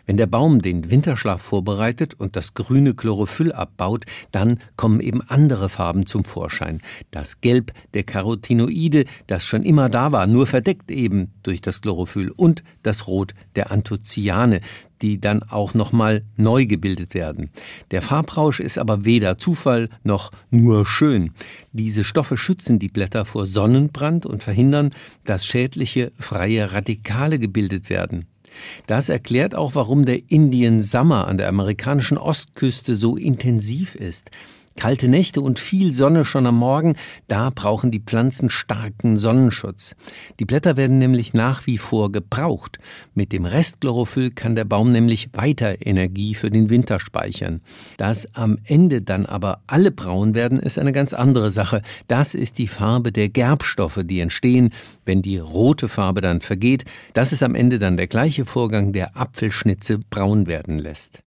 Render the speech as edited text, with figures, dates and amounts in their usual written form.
Wenn der Baum den Winterschlaf vorbereitet und das grüne Chlorophyll abbaut, dann kommen eben andere Farben zum Vorschein. Das Gelb der Carotinoide, das schon immer da war, nur verdeckt eben durch das Chlorophyll, und das Rot der Anthocyane, die dann auch nochmal neu gebildet werden. Der Farbrausch ist aber weder Zufall noch nur schön. Diese Stoffe schützen die Blätter vor Sonnenbrand und verhindern, dass schädliche freie Radikale gebildet werden. Das erklärt auch, warum der Indian Summer an der amerikanischen Ostküste so intensiv ist. Kalte Nächte und viel Sonne schon am Morgen, da brauchen die Pflanzen starken Sonnenschutz. Die Blätter werden nämlich nach wie vor gebraucht. Mit dem Restchlorophyll kann der Baum nämlich weiter Energie für den Winter speichern. Dass am Ende dann aber alle braun werden, ist eine ganz andere Sache. Das ist die Farbe der Gerbstoffe, die entstehen, wenn die rote Farbe dann vergeht. Das ist am Ende dann der gleiche Vorgang, der Apfelschnitze braun werden lässt.